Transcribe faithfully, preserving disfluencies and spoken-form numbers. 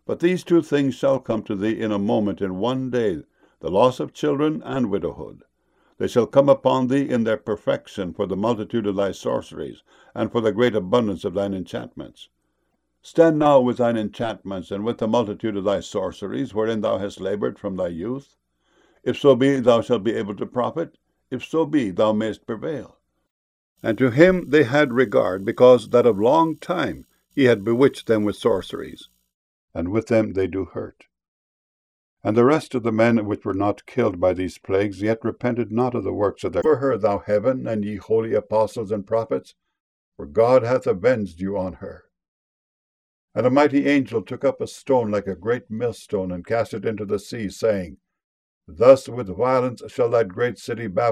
But these two things shall come to thee in a moment, in one day, the loss of children and widowhood. They shall come upon thee in their perfection for the multitude of thy sorceries, and for the great abundance of thine enchantments. Stand now with thine enchantments, and with the multitude of thy sorceries, wherein thou hast laboured from thy youth. If so be thou shalt be able to profit, if so be thou mayest prevail. And to him they had regard, because that of long time he had bewitched them with sorceries, and with them they do hurt. And the rest of the men which were not killed by these plagues yet repented not of the works of their. For her, thou heaven, and ye holy apostles and prophets, for God hath avenged you on her. And a mighty angel took up a stone like a great millstone, and cast it into the sea, saying, Thus with violence shall that great city Babylon